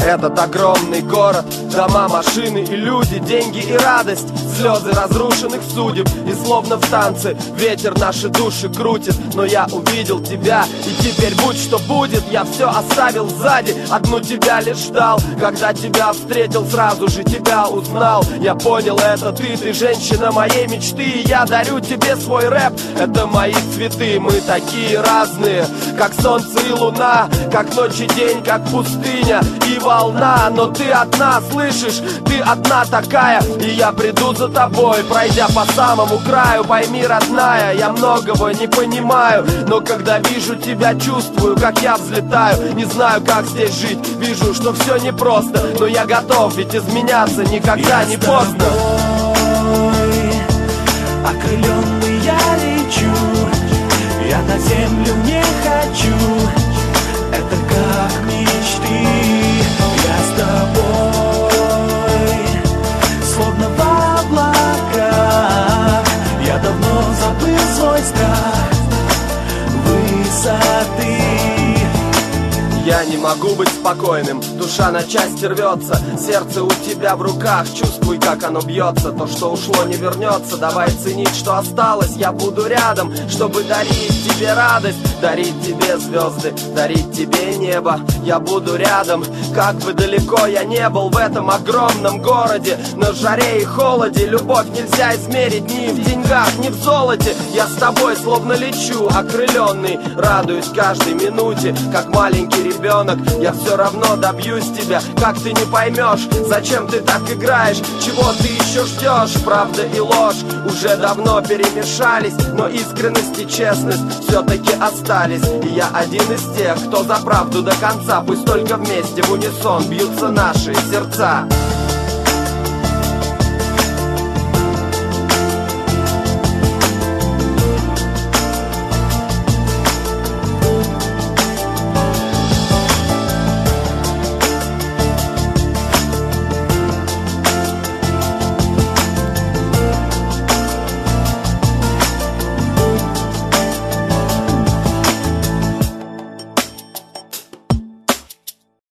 Этот огромный город, дома, машины и люди, деньги и радость, слезы разрушенных судеб. И словно в танце ветер наши души крутит. Но я увидел тебя, и теперь будь что будет, я все оставил сзади, одну тебя лишь ждал. Когда тебя встретил, сразу же тебя узнал. Я понял, это ты женщина моей мечты. И я дарю тебе свой рэп, это мои цветы. Мы такие разные, как солнце и луна, как ночь и день, как пустыня и волна. Но ты одна, слышишь, ты одна такая. И я приду за тобой, пройдя по самому краю. Пойми, родная, я многого не понимаю, но когда вижу тебя, чувствую, как я взлетаю. Не знаю, как здесь жить, вижу, что все непросто, но я готов, ведь изменяться никогда не поздно. Окрыленный я лечу, я на землю не хочу. Это как мечты, я с тобой, словно в облаках. Я давно забыл свой страх высоты. Я не могу быть спокойным, душа на части рвется, сердце у тебя в руках, чувствуй, как оно бьется. То, что ушло, не вернется, давай ценить, что осталось. Я буду рядом, чтобы дарить тебе радость, дарить тебе звезды, дарить тебе небо. Я буду рядом, как бы далеко я не был в этом огромном городе. На жаре и холоде любовь нельзя измерить ни в деньгах, ни в золоте. Я с тобой словно лечу, окрыленный, радуюсь каждой минуте, как маленький ребенок. Я все равно добьюсь тебя, как ты не поймешь, зачем ты так играешь, чего ты еще ждешь. Правда и ложь уже давно перемешались, но искренность и честность все-таки остались. И я один из тех, кто за правду до конца. Пусть только вместе в унисон бьются наши сердца.